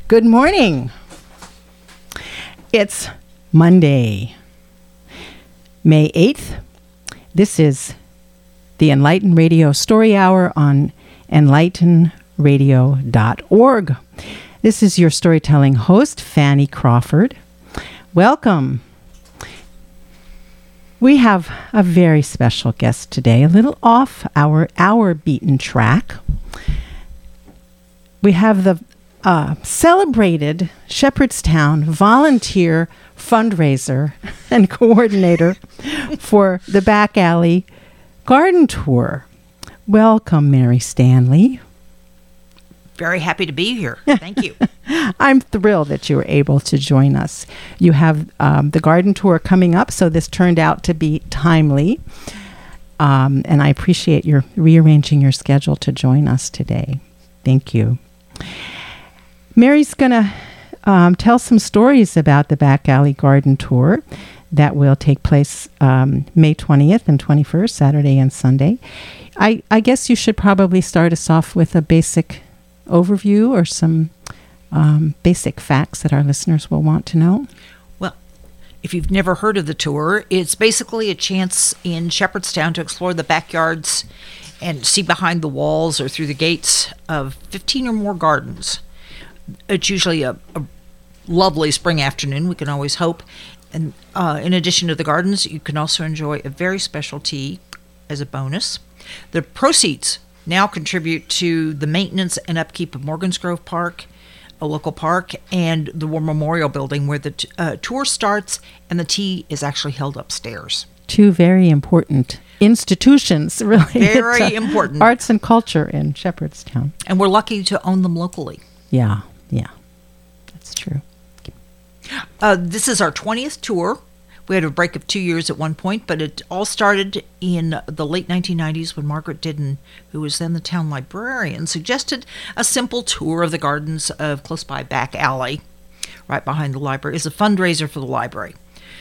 Good morning. It's Monday, May 8th. This is the Enlighten Radio Story Hour on enlightenradio.org. This is your storytelling host, Fanny Crawford. Welcome. We have a very special guest today, a little off our beaten track. We have the celebrated Shepherdstown volunteer fundraiser and coordinator for the Back Alley Garden Tour. Welcome, Mary Stanley. Very happy to be here. Thank you. I'm thrilled that you were able to join us. You have the garden tour coming up, so this turned out to be timely. And I appreciate your rearranging your schedule to join us today. Thank you. Mary's going to tell some stories about the Back Alley Garden Tour that will take place May 20th and 21st, Saturday and Sunday. I guess you should probably start us off with a basic overview or some basic facts that our listeners will want to know. Well, if you've never heard of the tour, it's basically a chance in Shepherdstown to explore the backyards and see behind the walls or through the gates of 15 or more gardens. It's usually a lovely spring afternoon, we can always hope. And in addition to the gardens, you can also enjoy a very special tea as a bonus. The proceeds now contribute to the maintenance and upkeep of Morgan's Grove Park, a local park, and the War Memorial Building, where the tour starts and the tea is actually held upstairs. Two very important institutions, really. Very important. Arts and culture in Shepherdstown. And we're lucky to own them locally. Yeah, that's true. This is our 20th tour. We had a break of 2 years at one point, but it all started in the late 1990s when Margaret Didden, who was then the town librarian, suggested a simple tour of the gardens of close by Back Alley, right behind the library, as a fundraiser for the library.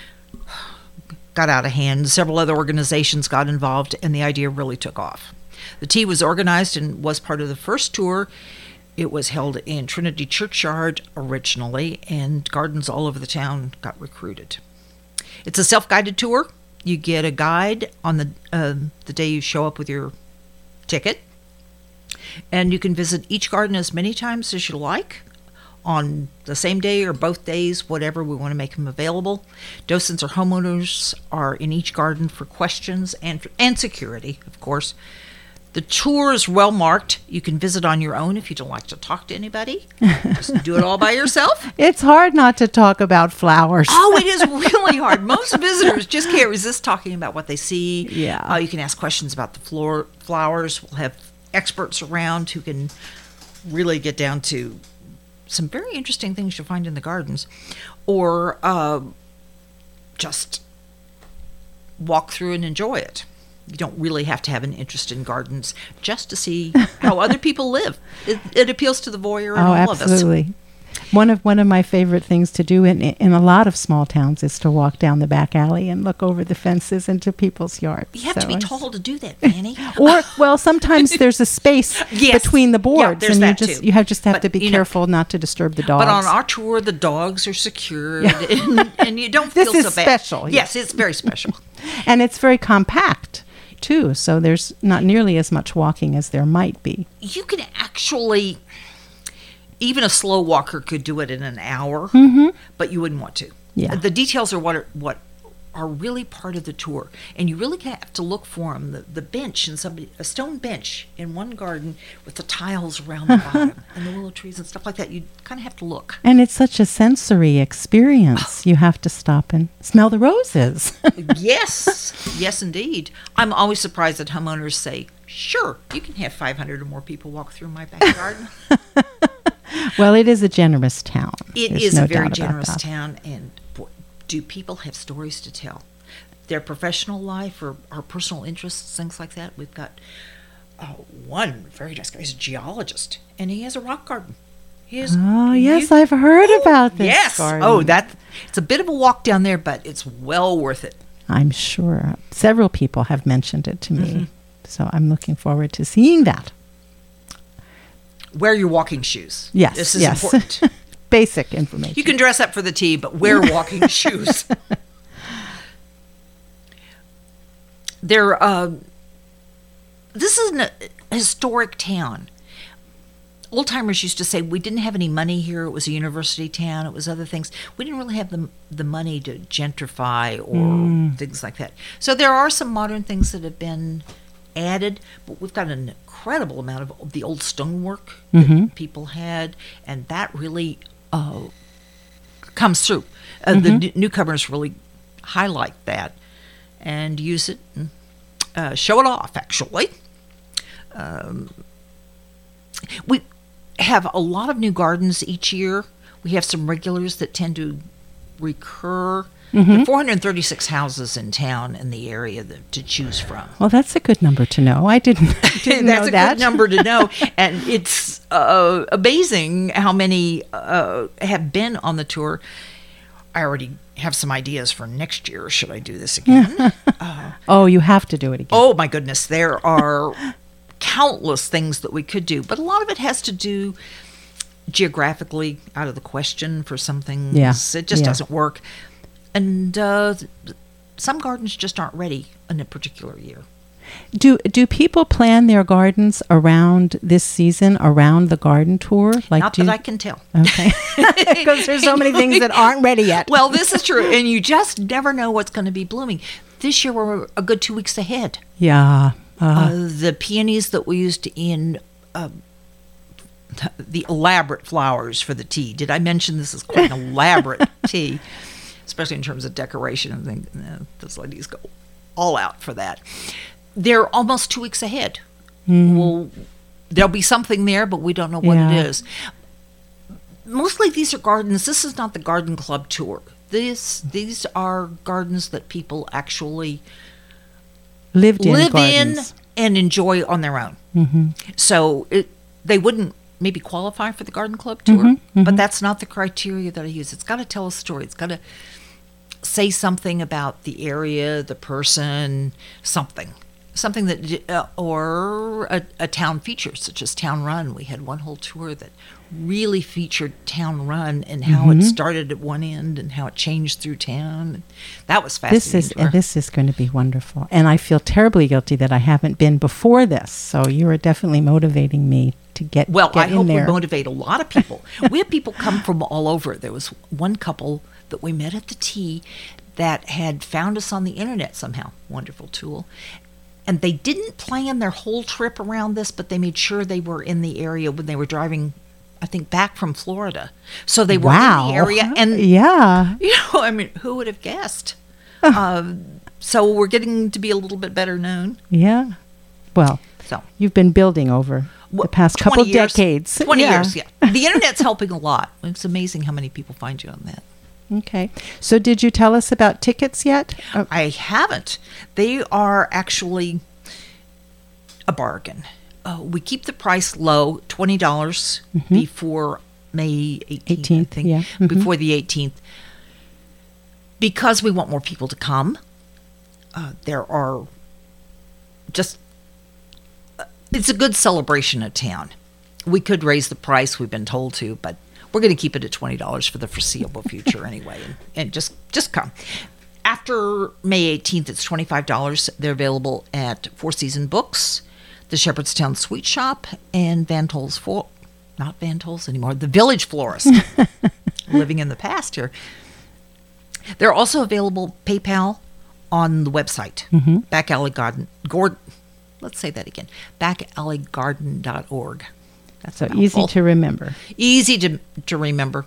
Got out of hand. Several other organizations got involved, and the idea really took off. The tea was organized and was part of the first tour. It was held in Trinity Churchyard originally, and gardens all over the town got recruited. It's a self-guided tour. You get a guide on the day you show up with your ticket, and you can visit each garden as many times as you like on the same day or both days, whatever. We want to make them available. Docents or homeowners are in each garden for questions and security, of course. The tour is well marked. You can visit on your own if you don't like to talk to anybody. Just do it all by yourself. It's hard not to talk about flowers. Oh, it is really hard. Most visitors just can't resist talking about what they see. Yeah. You can ask questions about the flowers. We'll have experts around who can really get down to some very interesting things you'll find in the gardens. Or just walk through and enjoy it. You don't really have to have an interest in gardens just to see how other people live. It appeals to the voyeur and all of us. Absolutely. One of my favorite things to do in a lot of small towns is to walk down the back alley and look over the fences into people's yards. You have to be told to do that, Fanny. Well, sometimes there's a space between the boards, there's and that you just have to be careful not to disturb the dogs. But on our tour, the dogs are secured, and you don't feel so bad. This is special. Yes, it's very special. And it's very compact, too, so there's not nearly as much walking as there might be. You can actually, even a slow walker could do it in an hour, but you wouldn't want to. Yeah. The details are what are really part of the tour, and you really have to look for them. The bench, and a stone bench in one garden with the tiles around the bottom and the willow trees and stuff like that. You kind of have to look. And it's such a sensory experience. You have to stop and smell the roses. Yes, indeed. I'm always surprised that homeowners say, "Sure, you can have 500 or more people walk through my backyard." Well, it is a generous town. It is a very generous town, and boy, do people have stories to tell. Their professional life or personal interests, things like that. We've got one very nice guy. He's a geologist, and he has a rock garden. Yes, I've heard about this garden. It's a bit of a walk down there, but it's well worth it. I'm sure. Several people have mentioned it to me, so I'm looking forward to seeing that. Wear your walking shoes. Yes, this is important. basic information. You can dress up for the tea, but wear walking shoes. This is a historic town. Old timers used to say we didn't have any money here. It was a university town. It was other things. We didn't really have the money to gentrify or things like that. So there are some modern things that have been added, but we've got an incredible amount of the old stonework that people had, and that really comes through. The newcomers really highlight that and use it and show it off, actually. We have a lot of new gardens each year. We have some regulars that tend to recur. There are 436 houses in town in the area to choose from. Well, that's a good number to know. I didn't know that. That's a good number to know. And it's amazing how many have been on the tour. I already have some ideas for next year. Should I do this again? Oh, you have to do it again. Oh, my goodness. There are countless things that we could do, but a lot of it has to do geographically out of the question for some things. Yeah. It just doesn't work. And some gardens just aren't ready in a particular year. Do people plan their gardens around this season, around the garden tour? Not that I can tell. Okay. Because there's so many things that aren't ready yet. Well, this is true. And you just never know what's going to be blooming. This year, we're a good 2 weeks ahead. Yeah. The peonies that we used in the elaborate flowers for the tea. Did I mention this is quite an elaborate tea, especially in terms of decoration? I think those ladies go all out for that. They're almost 2 weeks ahead. Well, there'll be something there, but we don't know what it is. Mostly these are gardens. This is not the garden club tour. These are gardens that people actually live in and enjoy on their own. So they wouldn't maybe qualify for the garden club tour, but that's not the criteria that I use. It's got to tell a story. It's got to say something about the area, the person, something that or a town feature, such as Town Run. We had one whole tour that really featured Town Run and how it started at one end and how it changed through town. That was fascinating. This is going to be wonderful. And I feel terribly guilty that I haven't been before this. So you are definitely motivating me to get I hope in there. we motivate a lot of people. We have people come from all over. There was one couple that we met at the tea that had found us on the internet somehow. Wonderful tool. And they didn't plan their whole trip around this, but they made sure they were in the area when they were driving, I think, back from Florida. So they were in the area. And, I mean, who would have guessed? So we're getting to be a little bit better known. Yeah. Well, you've been building over the past couple decades. 20 years, yeah. The internet's helping a lot. It's amazing how many people find you on that. Okay. So did you tell us about tickets yet? I haven't. They are actually a bargain. We keep the price low, $20 before May 18th, I think. Yeah. Before the 18th. Because we want more people to come. There are just... it's a good celebration of town. We could raise the price, we've been told to, but we're going to keep it at $20 for the foreseeable future anyway, and just come. After May 18th, it's $25. They're available at Four Season Books, the Shepherdstown Sweet Shop, and not Van Tol's anymore, the Village Florist. Living in the past here. They're also available PayPal on the website, Back Alley Garden. Let's say that again, backalleygarden.org. That's so easy to remember. Easy to remember.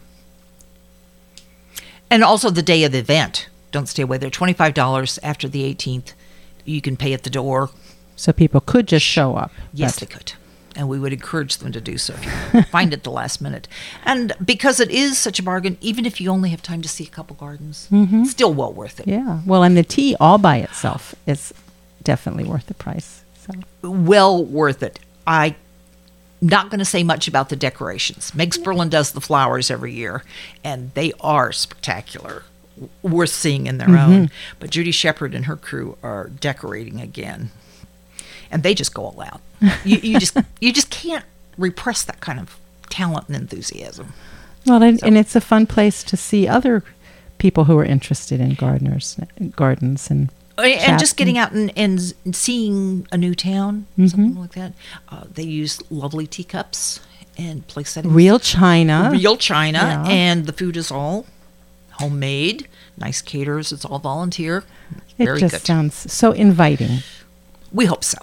And also the day of the event. Don't stay away there. $25 after the 18th. You can pay at the door. So people could just show up. Yes, they could. And we would encourage them to do so if you find it the last minute. And because it is such a bargain, even if you only have time to see a couple gardens, it's still well worth it. Yeah. Well, and the tea all by itself is definitely worth the price. So. Well worth it. I'm not going to say much about the decorations. Meg Sperlin does the flowers every year, and they are spectacular, worth seeing in their own. But Judy Shepard and her crew are decorating again, and they just go all out. You just can't repress that kind of talent and enthusiasm. Well, and it's a fun place to see other people who are interested in gardens and just getting out and seeing a new town, something like that. They use lovely teacups and place settings. Real china. Yeah. And the food is all homemade. Nice caterers. It's all volunteer. Very It just sounds so inviting. We hope so.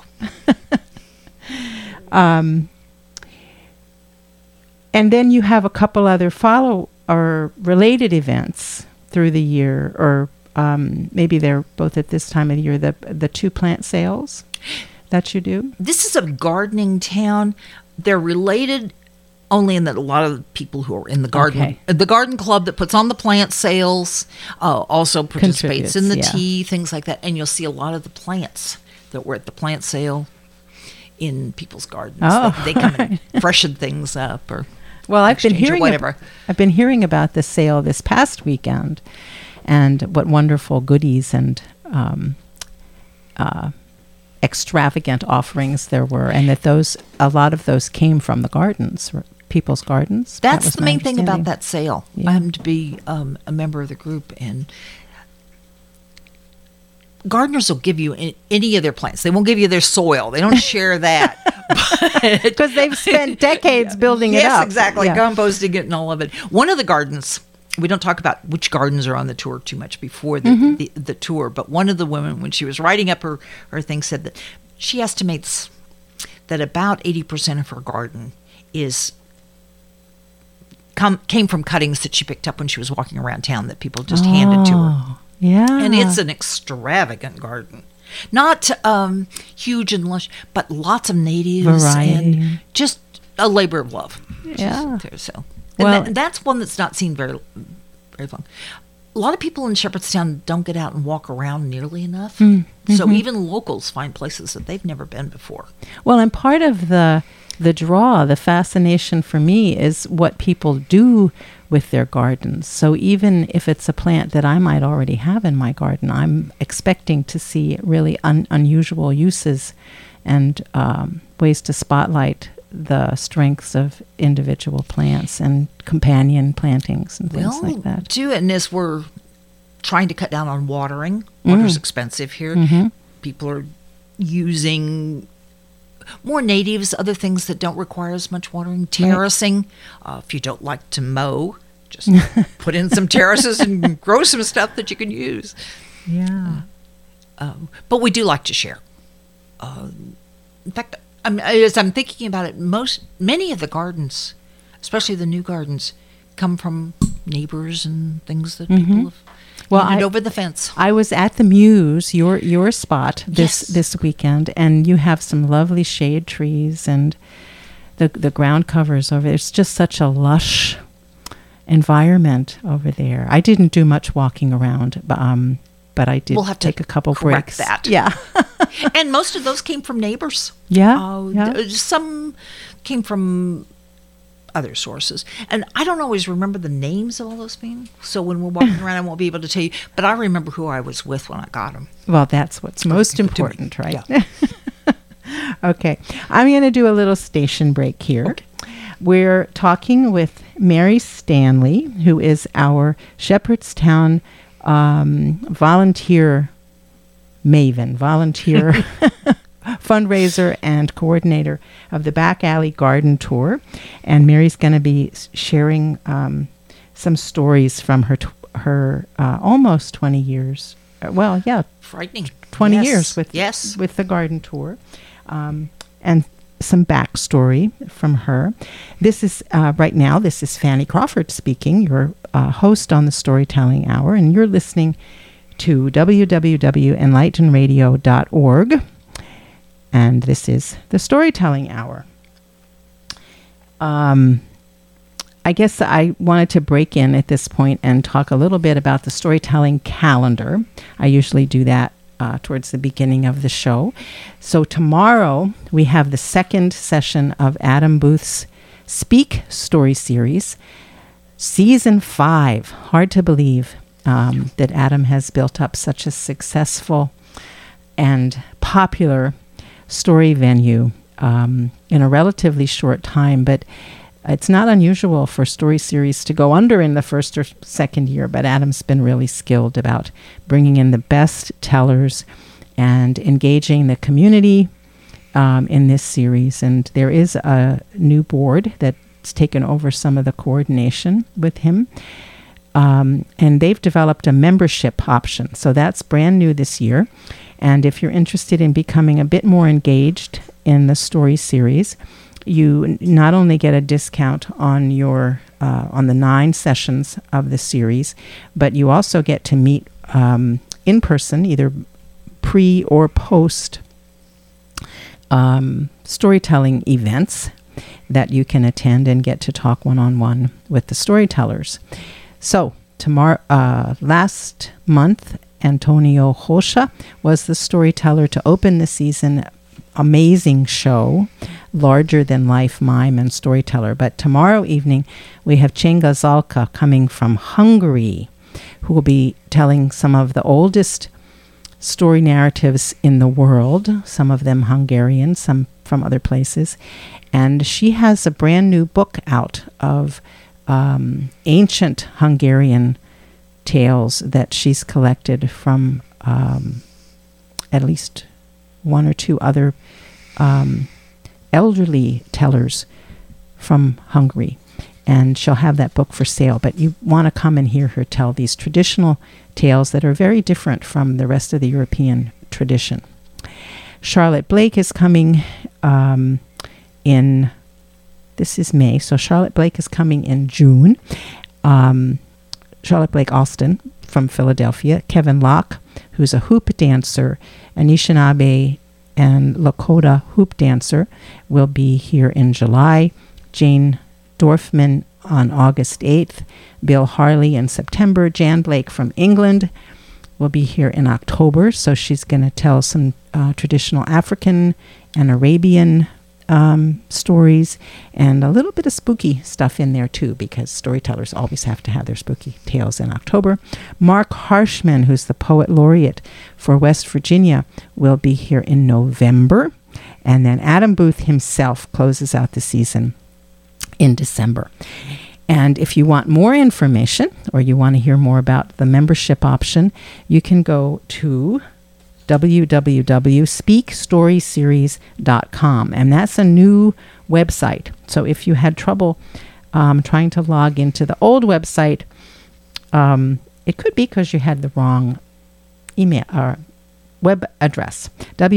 And then you have a couple other or related events through the year, or maybe they're both at this time of the year, the 2 plant sales that you do. This is a gardening town. They're related only in that a lot of the people who are in the garden, the garden club that puts on the plant sales, also participates in the tea, things like that. And you'll see a lot of the plants that were at the plant sale in people's gardens. They come and freshen things up, or I've been hearing about the sale this past weekend, and what wonderful goodies and extravagant offerings there were, and that a lot of those came from the gardens, people's gardens. That's the main thing about that sale. I happen to be a member of the group, and gardeners will give you any of their plants. They won't give you their soil. They don't share that. Because they've spent decades building it up. Yes, exactly. Composting it and all of it. One of the gardens, we don't talk about which gardens are on the tour too much before the tour, but one of the women, when she was writing up her thing, said that she estimates that about 80% of her garden came from cuttings that she picked up when she was walking around town that people just handed to her. Yeah. And it's an extravagant garden. Not huge and lush, but lots of natives. Variety. And just a labor of love. Yeah. So, and that's one that's not seen very, very long. A lot of people in Shepherdstown don't get out and walk around nearly enough. So even locals find places that they've never been before. Well, and part of the draw, the fascination for me is what people do with their gardens. So even if it's a plant that I might already have in my garden, I'm expecting to see really unusual uses and ways to spotlight the strengths of individual plants and companion plantings and things like that. Too, and as we're trying to cut down on watering, water's expensive here. People are using more natives, other things that don't require as much watering. Terracing. If you don't like to mow, just put in some terraces and grow some stuff that you can use. Yeah. But we do like to share. In fact, as I'm thinking about it, many of the gardens, especially the new gardens, come from neighbors and things that people have handed over the fence. I was at the Muse, your spot this weekend, and you have some lovely shade trees and the ground covers over there. It's just such a lush environment over there. I didn't do much walking around, but I did take a couple breaks. That. Yeah. And most of those came from neighbors. Yeah. Some came from other sources. And I don't always remember the names of all those things. So when we're walking around, I won't be able to tell you. But I remember who I was with when I got them. Well, that's what's most important, right? Yeah. Okay. I'm going to do a little station break here. Okay. We're talking with Mary Stanley, who is our Shepherdstown volunteer fundraiser and coordinator of the Back Alley Garden Tour. And Mary's going to be sharing some stories from her almost 20 years. Frightening. 20 years with the Garden Tour. And some backstory from her. This is right now, this is Fanny Crawford speaking, your host on the Storytelling Hour, and you're listening to www.enlightenradio.org, and this is the Storytelling Hour. I guess I wanted to break in at this point and talk a little bit about the storytelling calendar. I usually do that towards the beginning of the show. So tomorrow we have the second session of Adam Booth's Speak Story Series, Season 5. Hard to believe that Adam has built up such a successful and popular story venue in a relatively short time. But It's not unusual for story series to go under in the first or second year, but Adam's been really skilled about bringing in the best tellers and engaging the community in this series. And there is a new board that's taken over some of the coordination with him. And they've developed a membership option. So that's brand new this year. And if you're interested in becoming a bit more engaged in the story series, you not only get a discount on your on the 9 sessions of the series, but you also get to meet in person, either pre or post storytelling events that you can attend and get to talk one-on-one with the storytellers. So tomorrow, last month, Antonio Rocha was the storyteller to open the season. Amazing show, larger than life mime and storyteller. But tomorrow evening we have Cenga Zalka coming from Hungary, who will be telling some of the oldest story narratives in the world, some of them Hungarian, some from other places. And she has a brand new book out of ancient Hungarian tales that she's collected from at least 1 or 2 other elderly tellers from Hungary. And she'll have that book for sale. But you want to come and hear her tell these traditional tales that are very different from the rest of the European tradition. Charlotte Blake is coming this is May, so Charlotte Blake is coming in June. Charlotte Blake Alston from Philadelphia. Kevin Locke, who's a hoop dancer, Anishinaabe and Lakota hoop dancer, will be here in July. Jane Dorfman on August 8th. Bill Harley in September. Jan Blake from England will be here in October. So she's going to tell some traditional African and Arabian stories, and a little bit of spooky stuff in there too, because storytellers always have to have their spooky tales in October. Mark Harshman, who's the poet laureate for West Virginia, will be here in November. And then Adam Booth himself closes out the season in December. And if you want more information or you want to hear more about the membership option, you can go to www.speakstoryseries.com, and that's a new website. So if you had trouble trying to log into the old website, it could be because you had the wrong email or web address,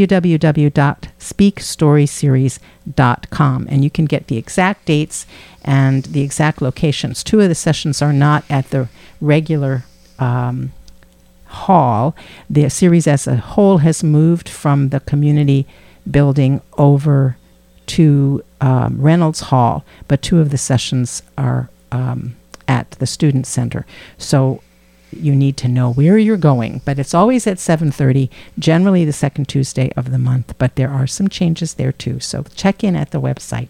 www.speakstoryseries.com, and you can get the exact dates and the exact locations. 2 of the sessions are not at the regular hall. The series as a whole has moved from the community building over to Reynolds Hall, but 2 of the sessions are at the Student Center. So you need to know where you're going, but it's always at 7:30, generally the second Tuesday of the month, but there are some changes there too. So check in at the website.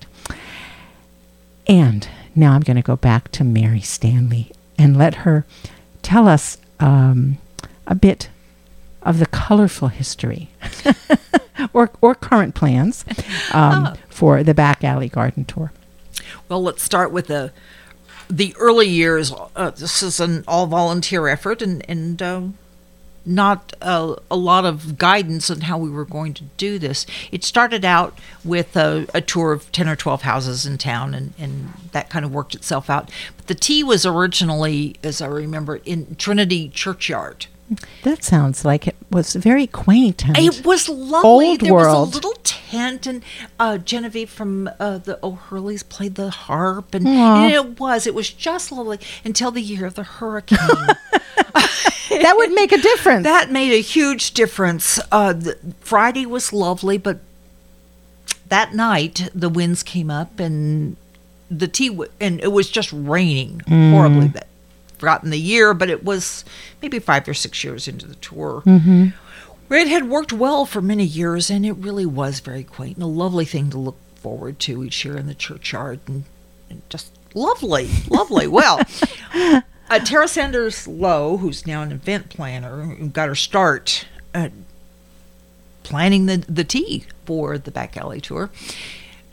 And now I'm going to go back to Mary Stanley and let her tell us a bit of the colorful history or current plans for the Back Alley Garden Tour. Well, let's start with the early years. This is an all-volunteer effort and not a lot of guidance on how we were going to do this. It started out with a tour of 10 or 12 houses in town, and that kind of worked itself out. But the tea was originally, as I remember, in Trinity Churchyard. That sounds like it was very quaint. And it was lovely. Old there world. was a little tent, and Genevieve from the O'Hurleys played the harp, and it was just lovely until the year of the hurricane. That would make a difference. That made a huge difference. Friday was lovely, but that night the winds came up, and the tea and it was just raining horribly. Forgotten the year, but it was maybe 5 or 6 years into the tour. Mm-hmm. It had worked well for many years, and it really was very quaint and a lovely thing to look forward to each year in the churchyard, and just lovely. Well, Tara Sanders Lowe, who's now an event planner, who got her start planning the tea for the Back Alley Tour,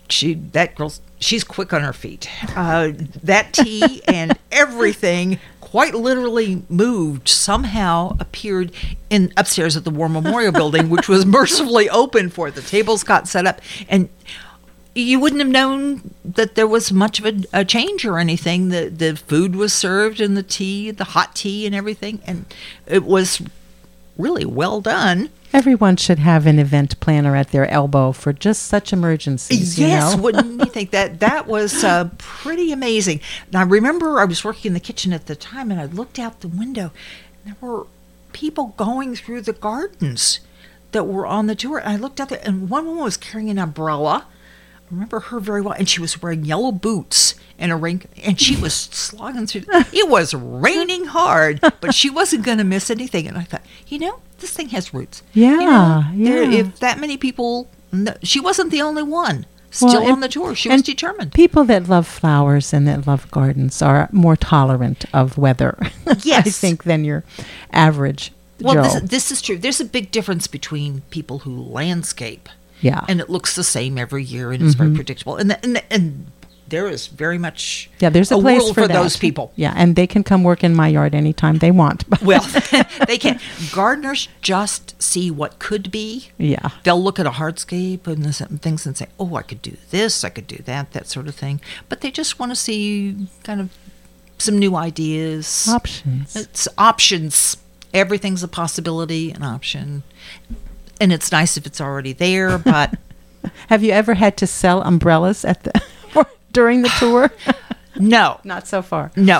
she's quick on her feet. That tea and everything quite literally moved, somehow appeared in upstairs at the War Memorial Building, which was mercifully open for it. The tables got set up, and you wouldn't have known that there was much of a change or anything. The food was served, and the hot tea and everything, and it was really well done. Everyone should have an event planner at their elbow for just such emergencies. Yes, you know? wouldn't you think that was pretty amazing? And I remember I was working in the kitchen at the time, and I looked out the window, and there were people going through the gardens that were on the tour. And I looked out there, and one woman was carrying an umbrella. I remember her very well, and she was wearing yellow boots and a rain, and she was slogging through. It was raining hard, but she wasn't going to miss anything. And I thought, this thing has roots. Yeah, If that many people, she wasn't the only one still on the tour. She was determined. People that love flowers and that love gardens are more tolerant of weather, Yes. I think, than your average Well, Joe. this is true. There's a big difference between people who landscape, Yeah. and it looks the same every year, and it's very predictable. And there is very much There's a place world for for that. those people. Yeah, and they can come work in my yard anytime they want. Well, they can. Gardeners just see what could be. Yeah. They'll look at a hardscape and things and say, "Oh, I could do this, I could do that," that sort of thing. But they just want to see kind of some new ideas, Options. It's options. Everything's a possibility, an option, and it's nice if it's already there. But Have you ever had to sell umbrellas at the during the tour? no, Not so far. no.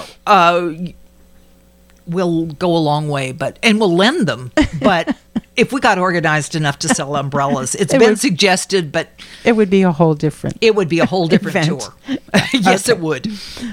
We'll go a long way, and we'll lend them. But if we got organized enough to sell umbrellas, it's been suggested, but It would be a whole different. it would be a whole different Event. tour. Yes, it would.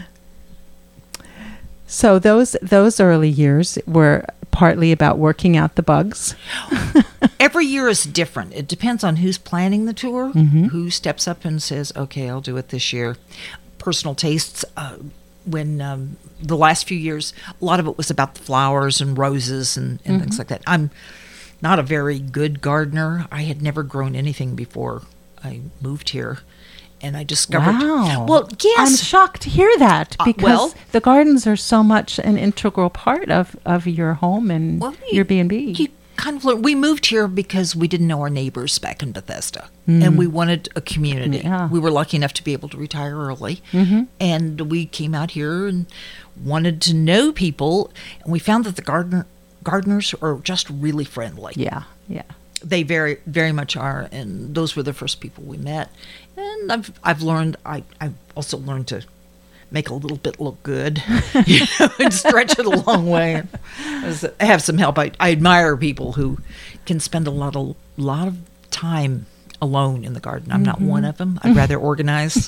So those early years were partly about working out the bugs. Every year is different. It depends on who's planning the tour, who steps up and says, "Okay, I'll do it this year." Personal tastes. When the last few years, a lot of it was about the flowers and roses and things like that. I'm not a very good gardener. I had never grown anything before I moved here. And I discovered... Wow. Well, yes. I'm shocked to hear that because well- the gardens are so much an integral part of your home and your B&B. You kind of learn. We moved here because we didn't know our neighbors back in Bethesda, and we wanted a community. Yeah. We were lucky enough to be able to retire early, and we came out here and wanted to know people, and we found that the gardeners are just really friendly. Yeah, yeah. They very, very much are, and those were the first people we met. And I've learned. I've also learned to make a little bit look good, and stretch it a long way. I have some help. I admire people who can spend a lot of time alone in the garden. I'm not one of them. I'd rather organize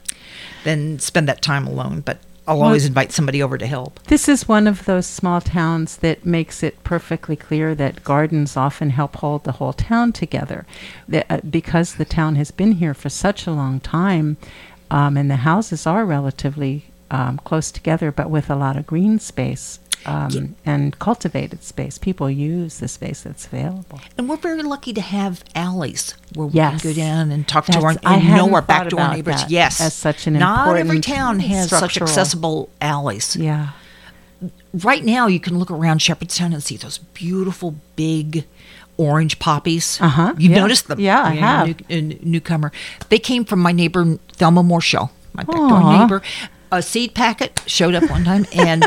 than spend that time alone. But I'll always invite somebody over to help. This is one of those small towns that makes it perfectly clear that gardens often help hold the whole town together. Because the town has been here for such a long time, and the houses are relatively close together, but with a lot of green space and cultivated space. People use the space that's available. And we're very lucky to have alleys where we Yes. can go down and talk to That's- our I and know hadn't our thought backdoor about neighbors. that Yes, as such an not every important town has such structural- accessible alleys. Yeah. Right now, you can look around Shepherdstown and see those beautiful big orange poppies. You've Yeah. noticed them. Yeah, I have. Newcomer. They came from my neighbor Thelma Morshow, my backdoor Aw. neighbor. A seed packet showed up one time, and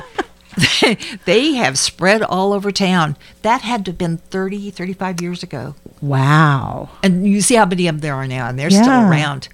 they have spread all over town. That had to have been 30, 35 years ago. Wow. And you see how many of them there are now, and they're still Yeah. around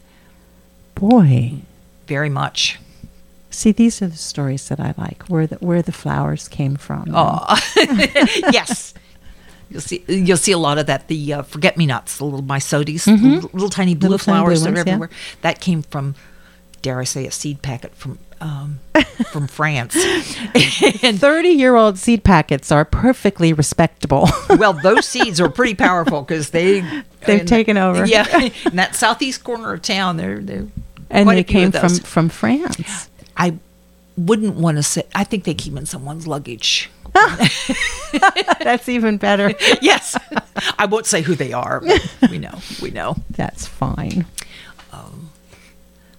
Boy. very much. See, these are the stories that I like, where the flowers came from. Oh, yes. You'll see a lot of that. The forget-me-nots, the little mysotes, the little tiny blue Little tiny flowers blue that are ones, yeah. everywhere. That came from, dare I say, a seed packet from France. And 30-year-old seed packets are perfectly respectable. well, those seeds are pretty powerful because they've taken over. Yeah, in that southeast corner of town, they're And quite they a few came of those. from France. I wouldn't want to say. I think they keep in someone's luggage. That's even better. Yes, I won't say who they are, but we know. That's fine.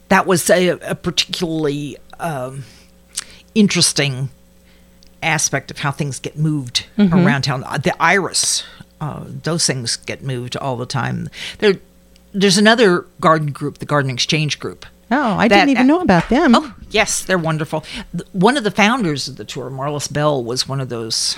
that was a particularly interesting aspect of how things get moved around town. The iris, those things get moved all the time. There's another garden group, the Garden Exchange Group. Oh, I didn't even know about them. Oh, yes, they're wonderful. One of the founders of the tour, Marlis Bell, was one of those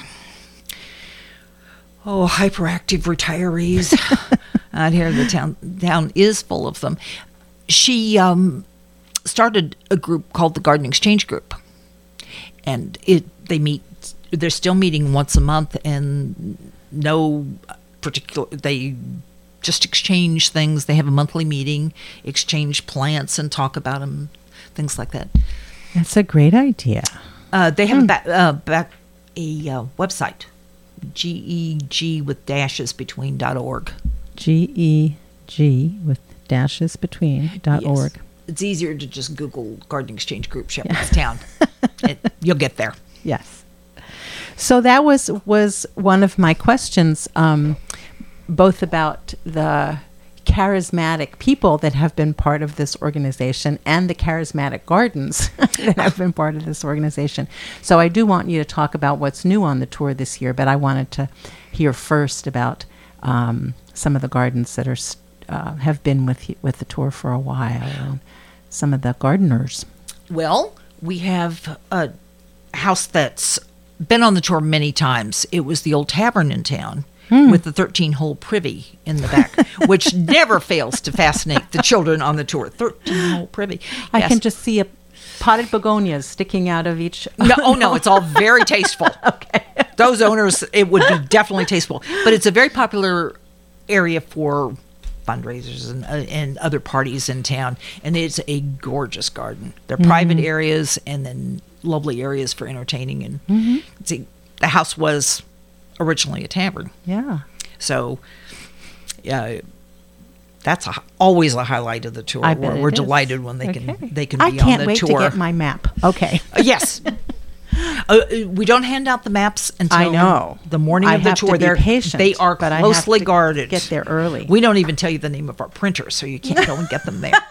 hyperactive retirees. Out here, the town is full of them. She started a group called the Garden Exchange Group, and they're still meeting once a month, and they just exchange things. They have a monthly meeting, exchange plants, and talk about them, things like that. That's a great idea. They have a website, GEG with dashes between.org. GEG with dashes between.org. Yes. It's easier to just Google Garden Exchange Group Shepherdstown. You'll get there. Yes. So that was one of my questions, both about the charismatic people that have been part of this organization and the charismatic gardens that have been part of this organization. So I do want you to talk about what's new on the tour this year, but I wanted to hear first about some of the gardens that have been with the tour for a while, and some of the gardeners. Well, we have a house that's been on the tour many times. It was the old tavern in town with the 13-hole privy in the back, which never fails to fascinate the children on the tour. 13-hole privy. I can just see potted begonias sticking out of each. No, it's all very tasteful. Okay. Those owners, it would be definitely tasteful. But it's a very popular area for fundraisers and other parties in town, and it's a gorgeous garden. They're private areas and then lovely areas for entertaining. And see, the house was originally a tavern. Yeah. So, that's always a highlight of the tour. We're delighted when they can be on the tour. I can't wait to get my map. Okay. Yes. We don't hand out the maps until the morning of the tour. They are closely guarded. Get there early. We don't even tell you the name of our printer, so you can't go and get them there.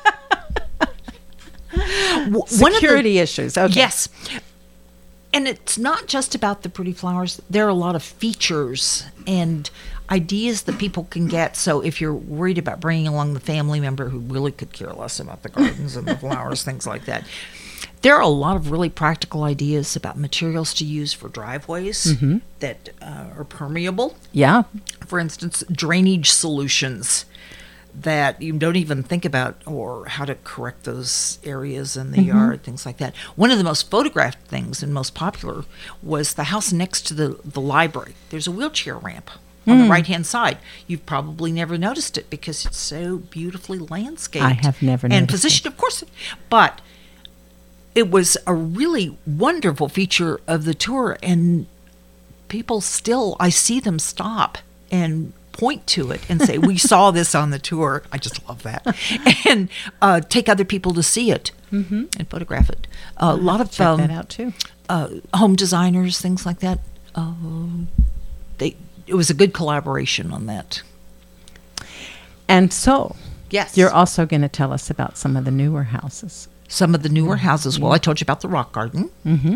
Security issues. Okay. Yes. And it's not just about the pretty flowers. There are a lot of features and ideas that people can get. So if you're worried about bringing along the family member who really could care less about the gardens and the flowers, things like that, there are a lot of really practical ideas about materials to use for driveways that are permeable. Yeah. For instance, drainage solutions that you don't even think about, or how to correct those areas in the yard, things like that. One of the most photographed things and most popular was the house next to the library. There's a wheelchair ramp on the right-hand side. You've probably never noticed it because it's so beautifully landscaped. I have never noticed and positioned, of course. But it was a really wonderful feature of the tour, and people still, I see them stop and point to it and say, we saw this on the tour. I just love that. And take other people to see it and photograph it. A lot of check that out too. Home designers, things like that. It was a good collaboration on that. And so, yes, you're also going to tell us about some of the newer houses. Some of the newer houses. Well, I told you about the rock garden.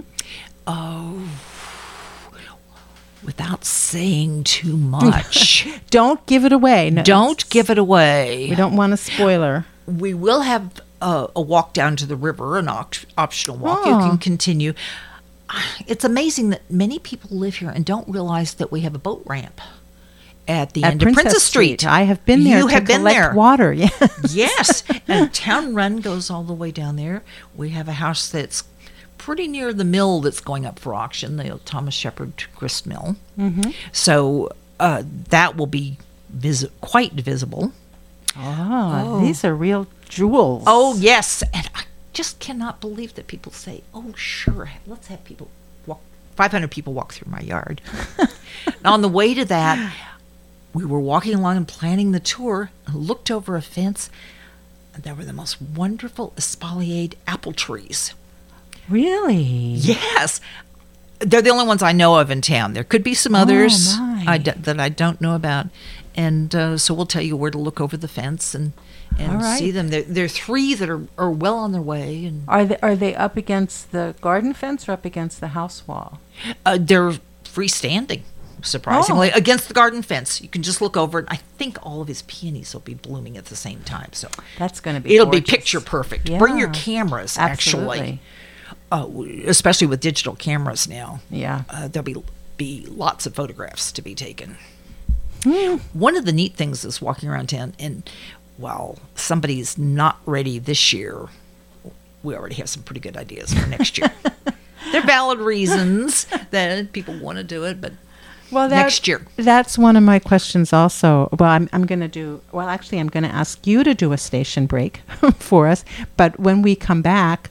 Without saying too much. Don't give it away. No, don't give it away. We don't want a spoiler. We will have a walk down to the river, an optional walk. You can continue. It's amazing that many people live here and don't realize that we have a boat ramp at the end of Princess Street. I have been there to collect water. Yes. Yes. And Town Run goes all the way down there. We have a house that's pretty near the mill that's going up for auction, the Thomas Shepard Grist Mill. So that will be quite visible. These are real jewels. Oh, yes. And I just cannot believe that people say, oh, sure, let's have 500 people walk through my yard. And on the way to that, we were walking along and planning the tour, and looked over a fence, and there were the most wonderful espaliered apple trees. Really? Yes. They're the only ones I know of in town. There could be some others that I don't know about. And so we'll tell you where to look over the fence and and All right. see them. There are 3 that are well on their way, and Are they up against the garden fence or up against the house wall? they're freestanding. Surprisingly, Oh. against the garden fence, you can just look over it. I think all of his peonies will be blooming at the same time, so That's going to be it'll be gorgeous. picture perfect. Bring your Yeah. cameras, Absolutely. actually, especially with digital cameras now. Yeah. There'll be lots of photographs to be taken. Hmm. One of the neat things is walking around town, and while somebody's not ready this year, we already have some pretty good ideas for next year. They're valid reasons that people want to do it, but Well, next year. That's one of my questions also. Well, I'm going to do, well, actually, I'm going to ask you to do a station break for us. But when we come back,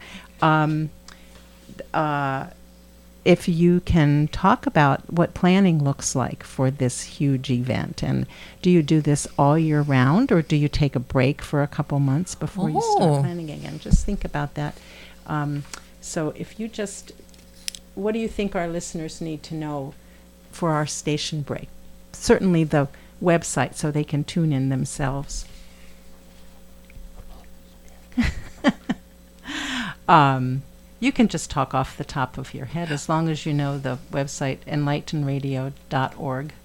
if you can talk about what planning looks like for this huge event. And do you do this all year round, or do you take a break for a couple months before you Oh. start planning again? Just think about that. So if you just, what do you think our listeners need to know for our station break? Certainly the website, so they can tune in themselves. You can just talk off the top of your head as long as you know the website enlightenradio.org.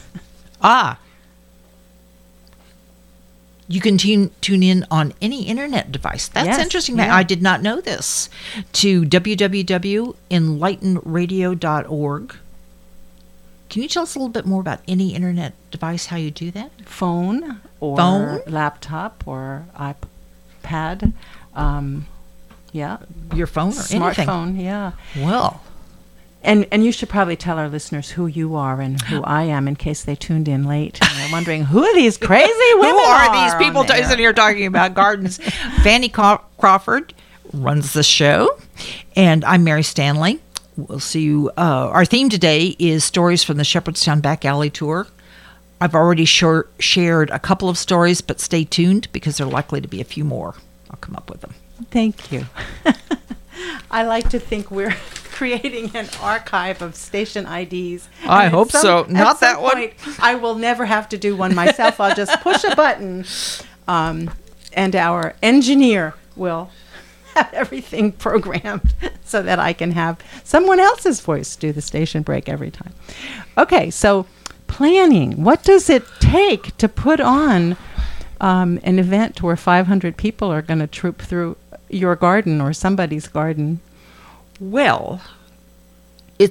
You can tune in on any internet device. That's Yes, interesting. yeah. I did not know this. To www.enlightenradio.org. Can you tell us a little bit more about any internet device, how you do that? Phone or Phone? laptop or iPad. Yeah. Your phone or anything? Smartphone, yeah. Well, And you should probably tell our listeners who you are and who I am in case they tuned in late and they're wondering, who are these crazy women? who are these on people there? sitting here talking about gardens? Fanny Crawford runs the show, and I'm Mary Stanley. We'll see you. Our theme today is stories from the Shepherdstown Back Alley Tour. I've already shared a couple of stories, but stay tuned because there are likely to be a few more. I'll come up with them. Thank you. I like to think we're creating an archive of station IDs. I And at hope so. Not that one. point, I will never have to do one myself. I'll just push a button, and our engineer will have everything programmed so that I can have someone else's voice do the station break every time. Okay, so planning. What does it take to put on an event where 500 people are going to troop through your garden or somebody's garden? Well, it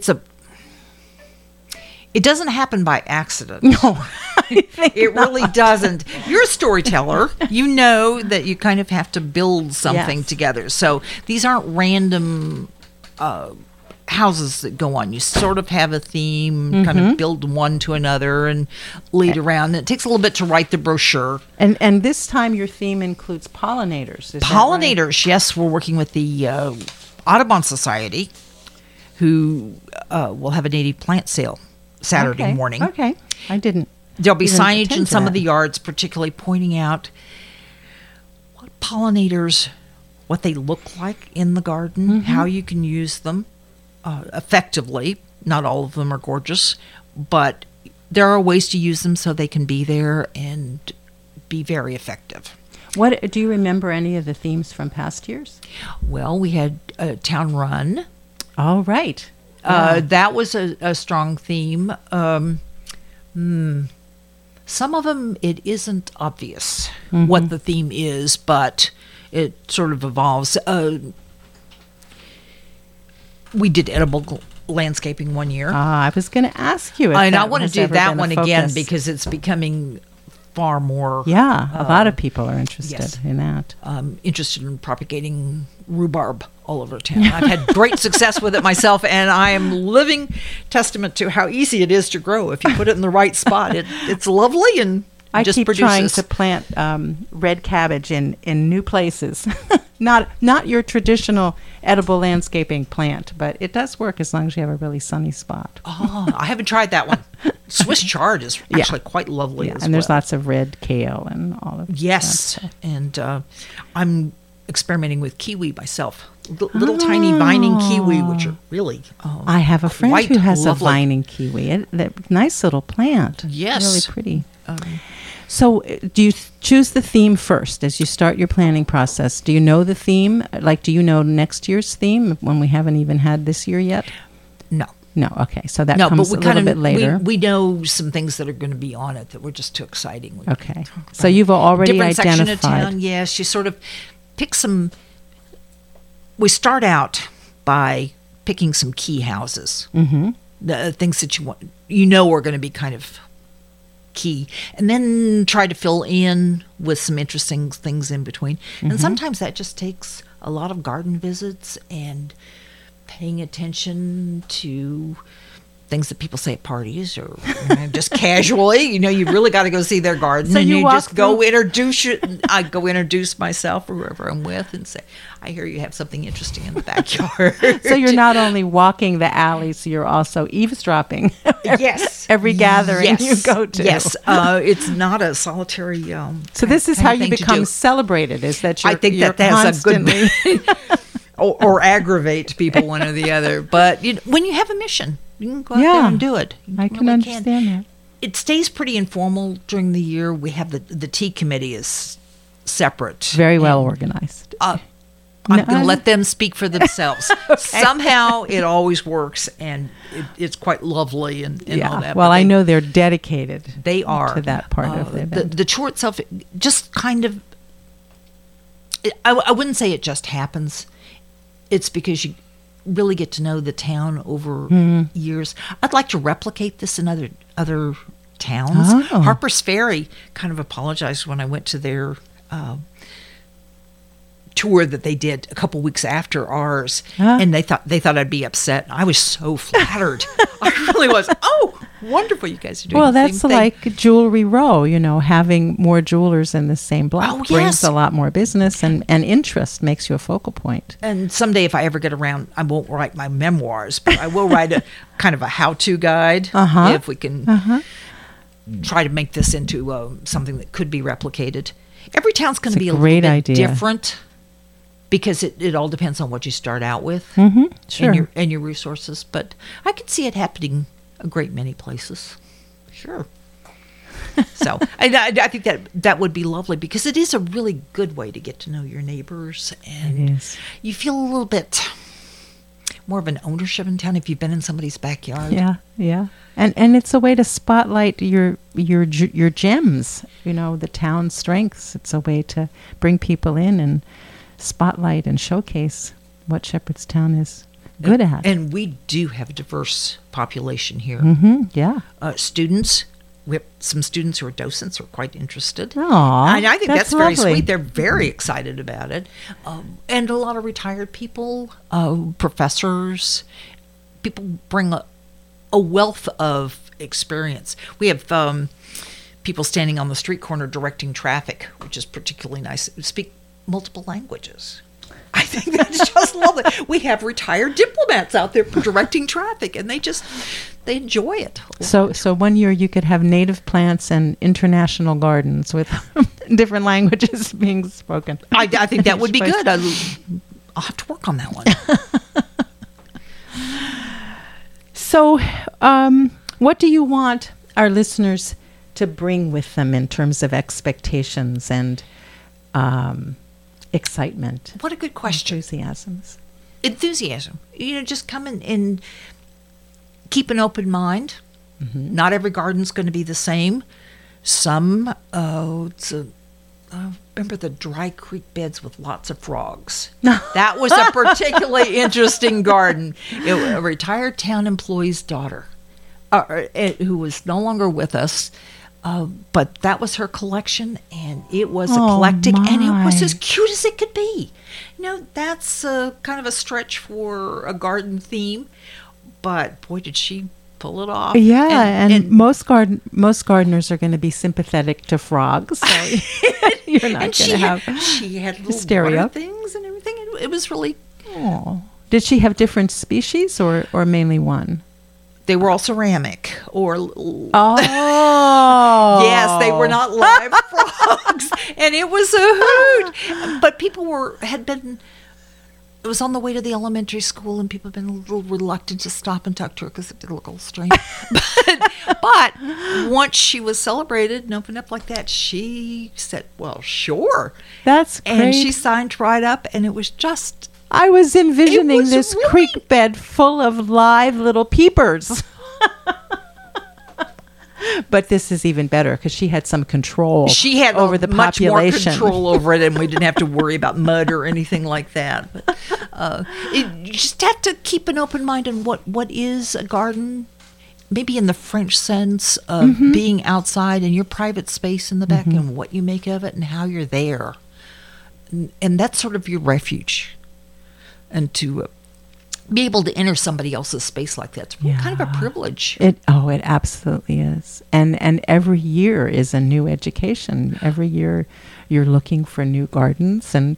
doesn't happen by accident. No, I think It not. really doesn't. You're a storyteller. You know that you kind of have to build something Yes. together. So these aren't random houses that go on. You sort of have a theme, kind of build one to another and lead around. And it takes a little bit to write the brochure. And this time your theme includes pollinators. Is that right? Pollinators, yes. We're working with the Audubon Society, who will have a native plant sale Saturday Okay, morning. Okay, I didn't. There'll be even signage attend in to some of that. the yards, particularly pointing out what pollinators, what they look like in the garden, how you can use them effectively. Not all of them are gorgeous, but there are ways to use them so they can be there and be very effective. What do you remember any of the themes from past years? Well, we had Town Run. All right. That was a strong theme. Some of them, it isn't obvious what the theme is, but it sort of evolves. We did edible landscaping one year. I was going to ask you if And I that want to has do ever that been a one again focus. because it's becoming far more Yeah, a lot of people are interested yes. in that. interested in propagating rhubarb all over town. I've had great success with it myself, and I am living testament to how easy it is to grow if you put it in the right spot. It's lovely and I just keep produces. trying to plant red cabbage in new places. not your traditional edible landscaping plant, but it does work as long as you have a really sunny spot. Oh, I haven't tried that one. Swiss chard is Yeah. actually quite lovely as and there's well. lots of red kale and all of that Yes, stuff. and I'm experimenting with kiwi myself. Little tiny vining kiwi, which are really I have a friend quite who has lovely. a vining kiwi. Nice little plant. Yes. Really pretty. So, do you choose the theme first as you start your planning process? Do you know the theme? Like, do you know next year's theme when we haven't even had this year yet? No. No. Okay. So that comes a little bit later. We know some things that are going to be on it that were just too exciting. Okay. So you've already different identified. Section of town. Yes, you sort of pick some. We start out by picking some key houses, the things that are going to be kind of key, and then try to fill in with some interesting things in between. And sometimes that just takes a lot of garden visits and paying attention to things that people say at parties or just casually. You really got to go see their garden. So and you just go through- introduce you. I go introduce myself or whoever I'm with and say, I hear you have something interesting in the backyard. So you're not only walking the alleys, you're also eavesdropping. Yes. Every gathering you go to. Yes. It's not a solitary. So this is how you thing to become do. celebrated. Is that you're, I think you're that's constantly a good or aggravate people one or the other. But when you have a mission, you can go out there and do it. You I can really understand that. It stays pretty informal during the year. We have the tea committee is separate. Very well organized. I'm going to let them speak for themselves. Somehow it always works, and it's quite lovely and all that. Well, But I know they're dedicated. they are to that part of the event. The tour itself just kind of. I wouldn't say it just happens. It's because you really get to know the town over years. I'd like to replicate this in other towns. Oh. Harper's Ferry kind of apologized when I went to their tour that they did a couple weeks after ours, and they thought I'd be upset. I was so flattered. I really was. Oh, wonderful! You guys are doing. Well, the that's same thing. like Jewelry Row. Having more jewelers in the same block Oh, brings yes. a lot more business and interest, makes you a focal point. And someday, if I ever get around, I won't write my memoirs, but I will write a kind of a how-to guide if we can try to make this into something that could be replicated. Every town's going to be a great little bit idea. different because it all depends on what you start out with Sure. and your resources. But I could see it happening a great many places. Sure. So I think that would be lovely because it is a really good way to get to know your neighbors, and It is. you feel a little bit more of an ownership in town if you've been in somebody's backyard. Yeah. And it's a way to spotlight your gems, the town's strengths. It's a way to bring people in and spotlight and showcase what Shepherdstown is good at. And we do have a diverse population here. Yeah. Students. We have some students who are docents who are quite interested. Aw, and I think that's very lovely. sweet. They're very excited about it. And a lot of retired people, professors, people bring a wealth of experience. We have people standing on the street corner directing traffic, which is particularly nice, speak multiple languages. I think that's just lovely. We have retired diplomats out there directing traffic, and they enjoy it. So 1 year you could have native plants and international gardens with different languages being spoken. I think that would be good. I'll have to work on that one. So, what do you want our listeners to bring with them in terms of expectations and excitement? What a good question. Enthusiasms. Enthusiasm. Just come in and keep an open mind. Not every garden's going to be the same. Some, remember the Dry Creek beds with lots of frogs. That was a particularly interesting garden. A retired town employee's daughter, who was no longer with us, but that was her collection, and it was eclectic, and it was as cute as it could be. That's kind of a stretch for a garden theme, but boy, did she pull it off. Yeah, and most gardeners are going to be sympathetic to frogs, so you're not going to have she had little hysteria. water things and everything. It was really. Oh. Did she have different species or mainly one? They were all ceramic or. Oh. Yes, they were not live frogs, and it was a hoot. But people had been it was on the way to the elementary school, and people have been a little reluctant to stop and talk to her because it did look a little strange. but once she was celebrated and opened up like that, she said, well, sure. That's great. And she signed right up, and it was just... I was envisioning was this really- creek bed full of live little peepers. But this is even better because she had some control She had over the much population. more control over it, and we didn't have to worry about mud or anything like that. But you just have to keep an open mind on what is a garden, maybe in the French sense of being outside in your private space in the back, and what you make of it and how you're there. And that's sort of your refuge. And to be able to enter somebody else's space like that's kind of a privilege. It absolutely is. And every year is a new education. Every year you're looking for new gardens and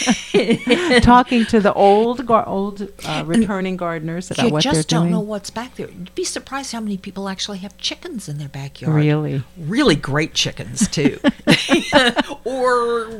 talking to the old returning gardeners about what they're doing. You just don't know what's back there. You'd be surprised how many people actually have chickens in their backyard. Really? Really great chickens, too. Or...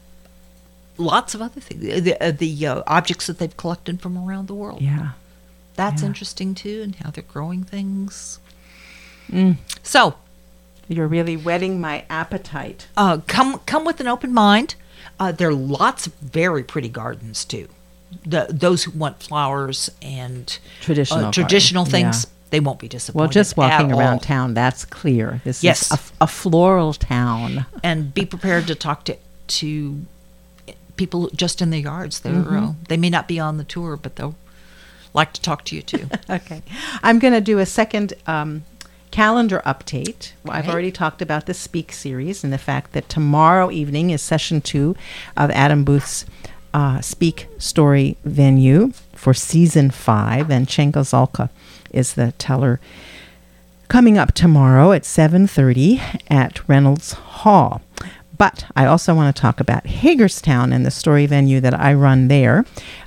lots of other things, the objects that they've collected from around the world. Yeah. That's interesting, too, and how they're growing things. So... you're really whetting my appetite. Come with an open mind. There are lots of very pretty gardens, too. Those who want flowers and traditional things, they won't be disappointed. Well, just walking at around all. town, that's clear. This Yes. is a floral town. And be prepared to talk to people just in their yards. They may not be on the tour, but they'll like to talk to you too. Okay. I'm going to do a second calendar update. Well, I've Right. already talked about the Speak series and the fact that tomorrow evening is session 2 of Adam Booth's Speak Story venue for season 5, and Chen Gazalka is the teller. Coming up tomorrow at 7:30 at Reynolds Hall. But I also want to talk about Hagerstown and the story venue that I run there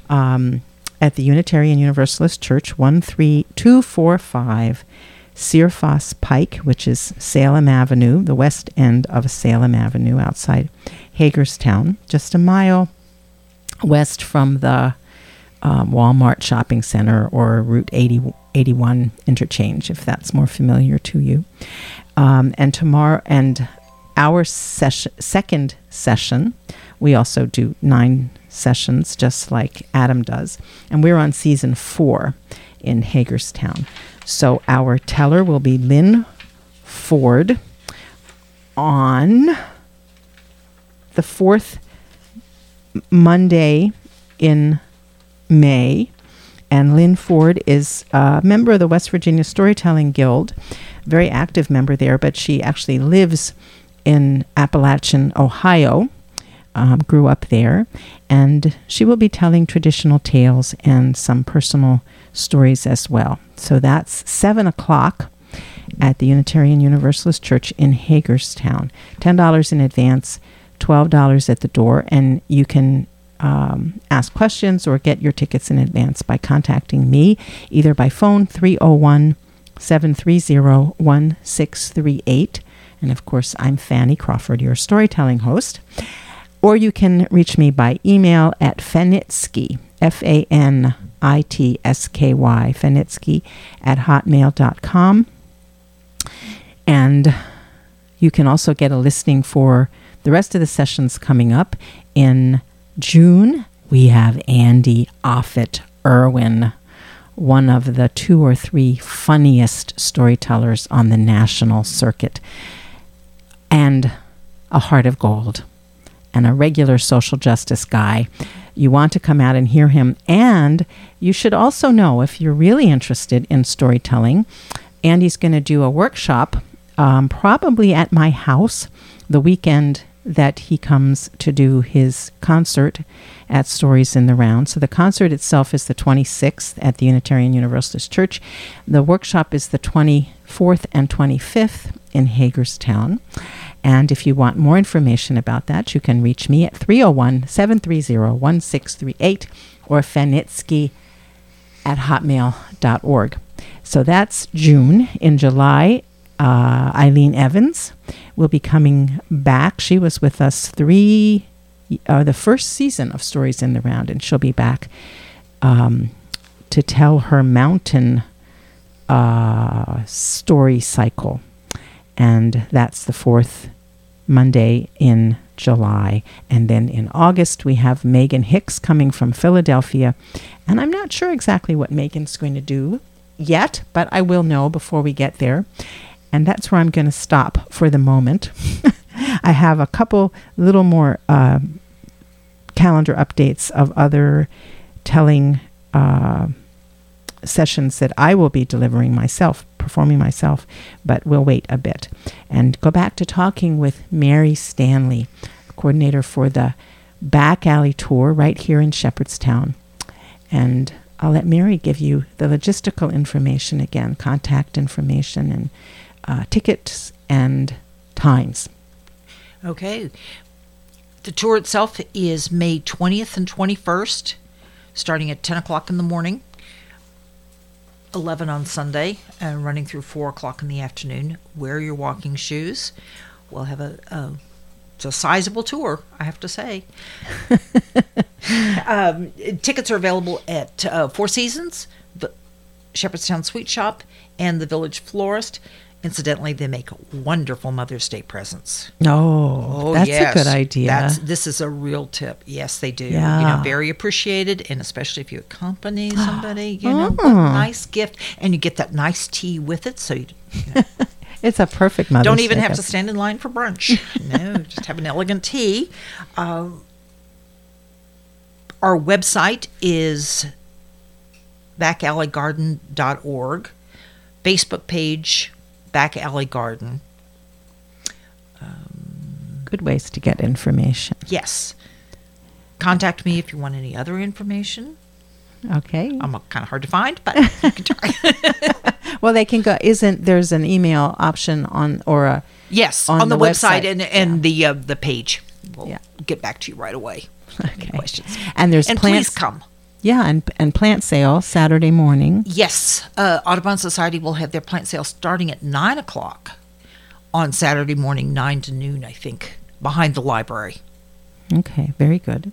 at the Unitarian Universalist Church, 13245 Searfoss Pike, which is Salem Avenue, the west end of Salem Avenue outside Hagerstown, just a mile west from the Walmart shopping center or Route 81 interchange, if that's more familiar to you. And tomorrow, and our second session, we also do 9 sessions, just like Adam does. And we're on season 4 in Hagerstown. So our teller will be Lynn Ford on the 4th Monday in May. And Lynn Ford is a member of the West Virginia Storytelling Guild, very active member there, but she actually lives in Appalachian, Ohio, grew up there, and she will be telling traditional tales and some personal stories as well. So that's 7 o'clock at the Unitarian Universalist Church in Hagerstown. $10 in advance, $12 at the door, and you can ask questions or get your tickets in advance by contacting me, either by phone 301-730-1638. And of course, I'm Fanny Crawford, your storytelling host. Or you can reach me by email at Fanitsky, Fanitsky, Fanitsky @hotmail.com. And you can also get a listing for the rest of the sessions coming up. In June, we have Andy Offit Irwin, one of the 2 or 3 funniest storytellers on the national circuit, and a heart of gold, and a regular social justice guy. You want to come out and hear him. And you should also know, if you're really interested in storytelling, Andy's going to do a workshop probably at my house the weekend that he comes to do his concert at Stories in the Round. So the concert itself is the 26th at the Unitarian Universalist Church. The workshop is the 24th and 25th in Hagerstown. And if you want more information about that, you can reach me at 301-730-1638 or fanitsky@hotmail.org. So that's June. In July, Eileen Evans will be coming back. She was with us 3 the first season of Stories in the Round, and she'll be back to tell her mountain story cycle. And that's the fourth Monday in July. And then in August, we have Megan Hicks coming from Philadelphia. And I'm not sure exactly what Megan's going to do yet, but I will know before we get there. And that's where I'm going to stop for the moment. I have a couple little more calendar updates of other telling sessions that I will be delivering myself, performing myself, but we'll wait a bit. And go back to talking with Mary Stanley, coordinator for the Back Alley Tour right here in Shepherdstown. And I'll let Mary give you the logistical information again, contact information and tickets and times. Okay. The tour itself is May 20th and 21st, starting at 10 o'clock in the morning, 11 on Sunday, and running through 4 o'clock in the afternoon. Wear your walking shoes. We'll have it's a sizable tour, I have to say. Tickets are available at Four Seasons, the Shepherdstown Sweet Shop, and the Village Florist. Incidentally, they make wonderful Mother's Day presents. Oh, that's yes. a good idea. This is a real tip. Yes, they do. Yeah. Very appreciated, and especially if you accompany somebody, what a nice gift, and you get that nice tea with it. So you it's a perfect Mother's Day. Don't even have to stand in line for brunch. No, just have an elegant tea. Our website is backalleygarden.org. Facebook page, Back Alley Garden. Good ways to get information. Yes. Contact me if you want any other information. Okay. I'm kind of hard to find, but you can try. Well, they can go. There's an email option on or yes on the website and the page. We'll get back to you right away. Okay. Any questions? And there's plants. Please come. Yeah, and plant sale Saturday morning. Yes, Audubon Society will have their plant sale starting at 9 o'clock on Saturday morning, 9 to noon, I think, behind the library. Okay, very good.